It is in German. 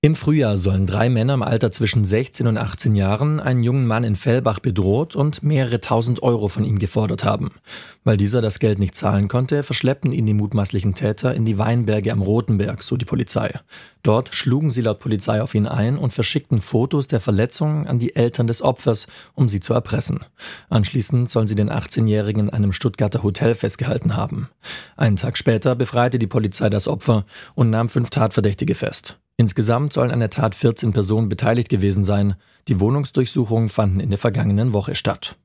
Im Frühjahr sollen 3 Männer im Alter zwischen 16 und 18 Jahren einen jungen Mann in Fellbach bedroht und mehrere tausend Euro von ihm gefordert haben. Weil dieser das Geld nicht zahlen konnte, verschleppten ihn die mutmaßlichen Täter in die Weinberge am Rotenberg, so die Polizei. Dort schlugen sie laut Polizei auf ihn ein und verschickten Fotos der Verletzungen an die Eltern des Opfers, um sie zu erpressen. Anschließend sollen sie den 18-Jährigen in einem Stuttgarter Hotel festgehalten haben. Einen Tag später befreite die Polizei das Opfer und nahm 5 Tatverdächtige fest. Insgesamt sollen an der Tat 14 Personen beteiligt gewesen sein. Die Wohnungsdurchsuchungen fanden in der vergangenen Woche statt.